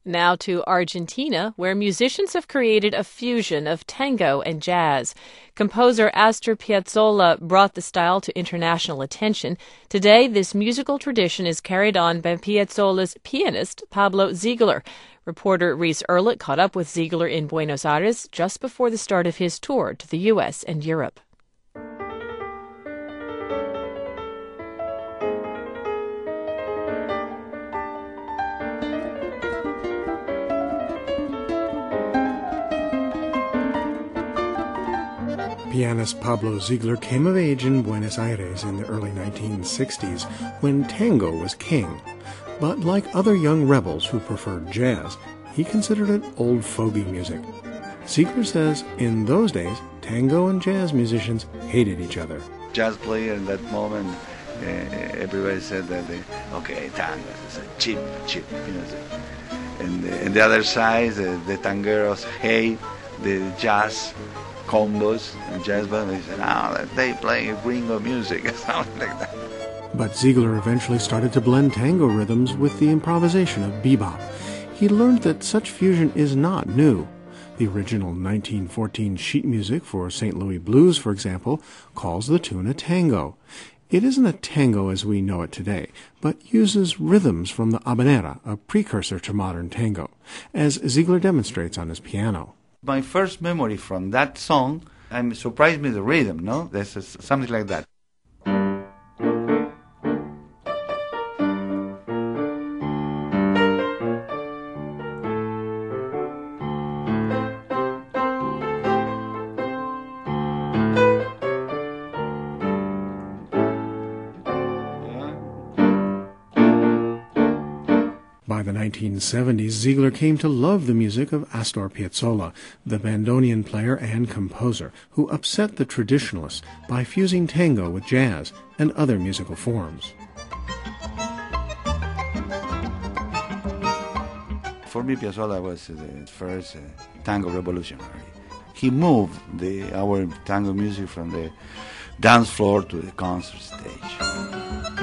Now to Argentina, where musicians have created a fusion of tango and jazz. Composer Astor Piazzolla brought the style to international attention. Today, this musical tradition is carried on by Piazzolla's pianist, Pablo Ziegler. Reporter Reese Erlich caught up with Ziegler in Buenos Aires just before the start of his tour to the U.S. and Europe. Pianist Pablo Ziegler came of age in Buenos Aires in the early 1960s when tango was king. But like other young rebels who preferred jazz, he considered it old fogey music. Ziegler says in those days, tango and jazz musicians hated each other. Jazz player in that moment, everybody said that, tango is a cheap music. And the other side, the tangueros hate the jazz combos and jazz bands. They said, they play gringo music, something like that. But Ziegler eventually started to blend tango rhythms with the improvisation of bebop. He learned that such fusion is not new. The original 1914 sheet music for St. Louis Blues, for example, calls the tune a tango. It isn't a tango as we know it today, but uses rhythms from the habanera, a precursor to modern tango, as Ziegler demonstrates on his piano. My first memory from that song, surprised me the rhythm, no? There's something like that. By the 1970s, Ziegler came to love the music of Astor Piazzolla, the bandoneon player and composer, who upset the traditionalists by fusing tango with jazz and other musical forms. For me, Piazzolla was the first tango revolutionary. He moved our tango music from the dance floor to the concert stage.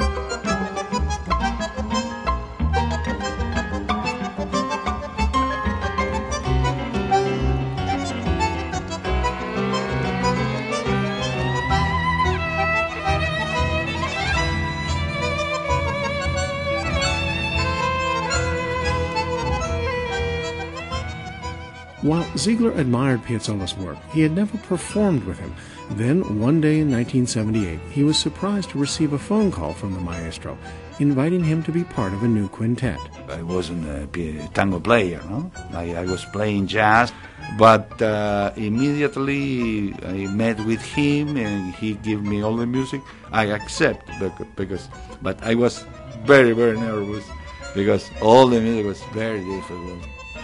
While Ziegler admired Piazzolla's work, he had never performed with him. Then, one day in 1978, he was surprised to receive a phone call from the maestro, inviting him to be part of a new quintet. I wasn't a tango player, no? I was playing jazz, but immediately I met with him and he gave me all the music. I accept but I was very, very nervous because all the music was very difficult.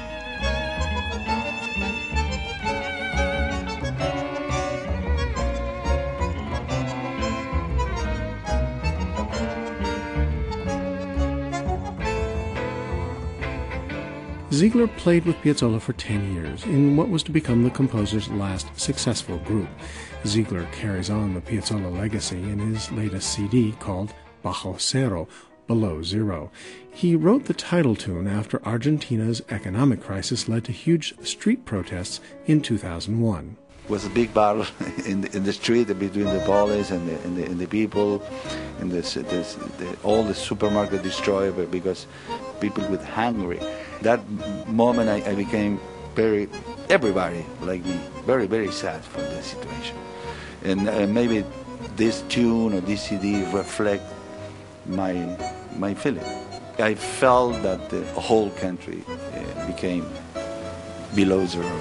Ziegler played with Piazzolla for 10 years in what was to become the composer's last successful group. Ziegler carries on the Piazzolla legacy in his latest CD called Bajo Cero, Below Zero. He wrote the title tune after Argentina's economic crisis led to huge street protests in 2001. It was a big battle in the street between the police and the people, and all the supermarket destroyed because people were hungry. That moment I became everybody like me, very, very sad for the situation. And maybe this tune or this CD reflect my feeling. I felt that the whole country became below zero.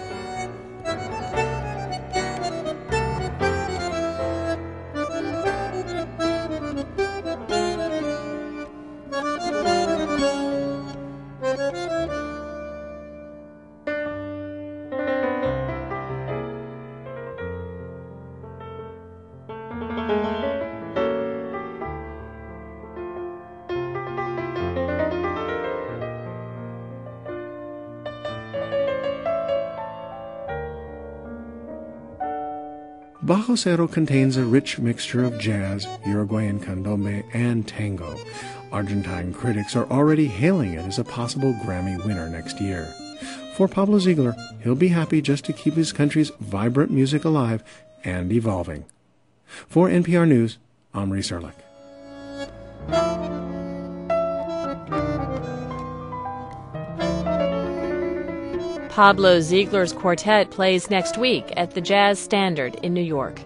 Bajo Cero contains a rich mixture of jazz, Uruguayan candombe, and tango. Argentine critics are already hailing it as a possible Grammy winner next year. For Pablo Ziegler, he'll be happy just to keep his country's vibrant music alive and evolving. For NPR News, I'm Reese Erlich. Pablo Ziegler's quartet plays next week at the Jazz Standard in New York.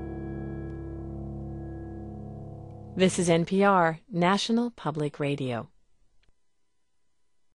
This is NPR, National Public Radio.